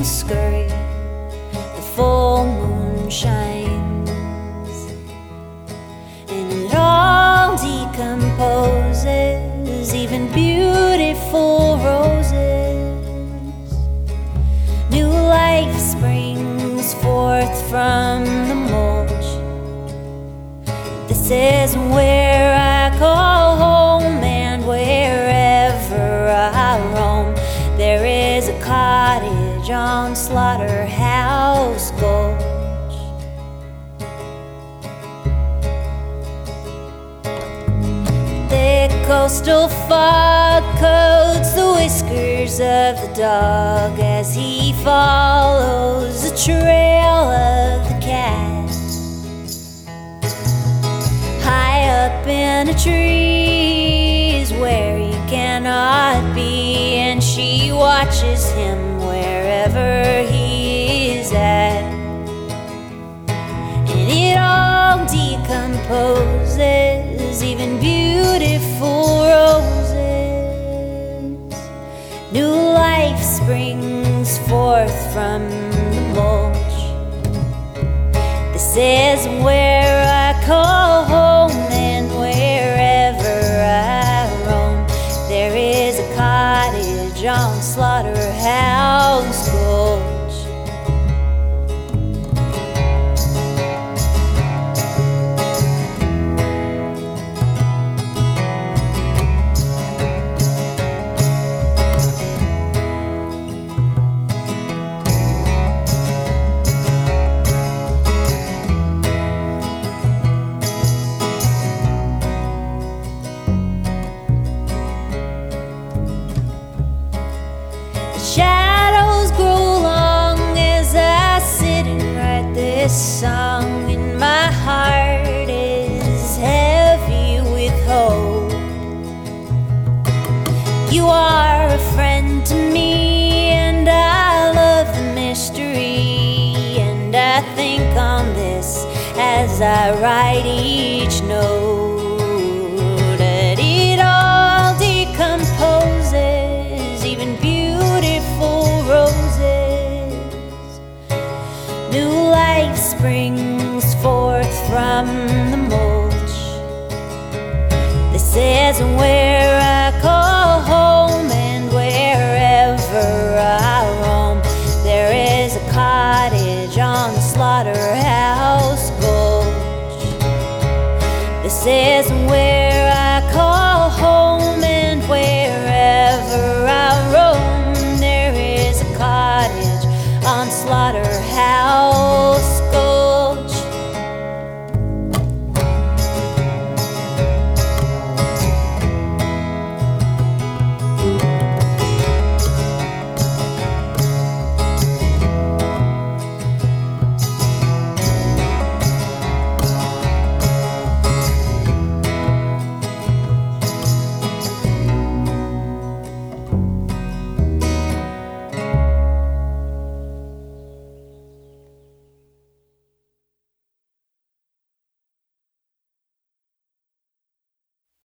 scurry, the full moon shines, and it all decomposes, even beautiful roses. New life springs forth from the mulch. This is where I call home, and wherever I roam, there is a cottage on Slaughterhouse Gulch. Thick coastal fog coats the whiskers of the dog as he follows the trail of the cat. High up in a tree is where he cannot be, and she watches him wherever he is at. And it all decomposes, even beautiful roses. New life springs forth from the mulch. This is where I call home, and wherever I roam, there is a cottage on Slaughterhouse Gulch. Shadows grow long as I sit and write this song, and my heart is heavy with hope. You are a friend to me, and I love the mystery, and I think on this as I write each note, that it all decomposes, even beautiful roses. New life springs forth from the mulch. This is where